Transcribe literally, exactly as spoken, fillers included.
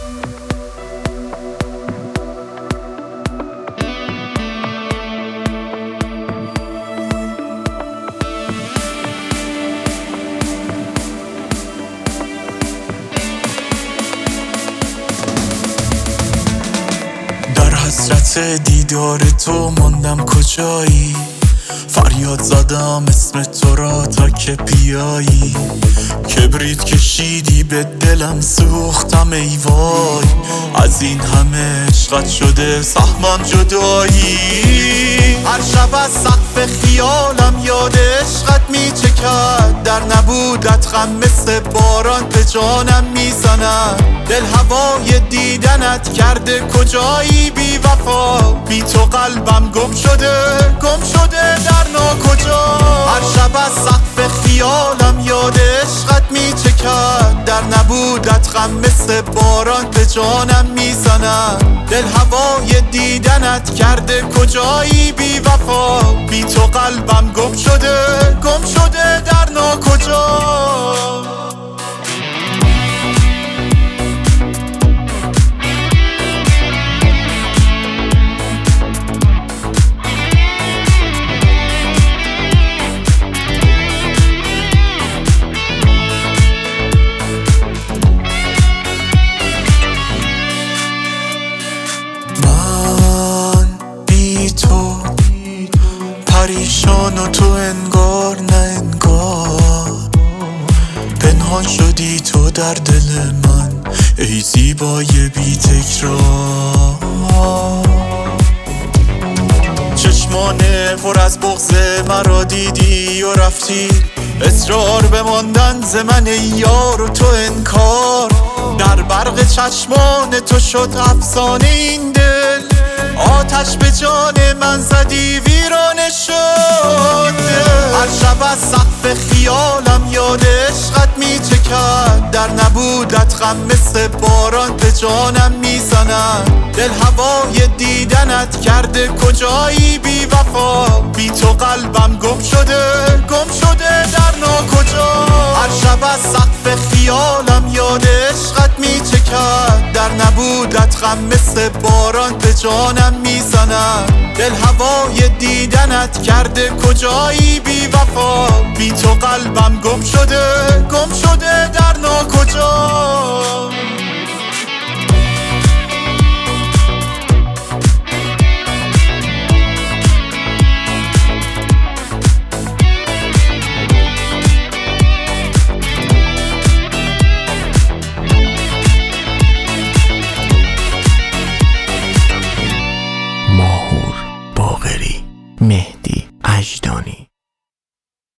حسرت دیدار تو ماندم کجایی، فریاد زدم اسم تو را تا که بیایی. کبریت کشیدی به دلم سوختم ای وای، از این همه عشقت شده سهمم جدایی. هر شب از سقف خیالم یاد عشقت میچکد، در نبودت غم مثل باران به جانم میزند. دل هوای دیدنت کرده کجایی بی وفا، بی تو قلبم گم شده گم شده در ناکجا. هر شب از سقف خیالم یاد عشقت میچکد، در نبودت غم مثل باران به جانم میزند. دل هوای دیدنت کرده کجایی بی وفا، بی تو قلبم گم شده گم شده در ناکجا. پریشان و تو انگار نه انگار، پنهان شدی تو در دل من ای زیبای بی تکرار. چشمانه پر از بغض مرا دیدی و رفتی، اصرار به ماندن ز من ای یار و تو انکار. در برق چشمان تو شد افسانه این دل، آتش به جان من زدی ویرانه شد. هر شب از سقف خیالم یاد عشقت میچکد، در نبودت غم مثل باران به جانم میزند. دل هوای دیدنت کرده کجایی بی وفا، بی تو قلبم گم شده گم شده در ناکجا. هر شب از سقف خیالم یاد عشقت میچکد، در نبودت غم مثل باران به جانم میزند. دل هوای دیدنت کرده کجایی بی وفا، بی تو قلبم گم شده گم شده در ناکجا. ماهور باقری، مهدی اژدانی.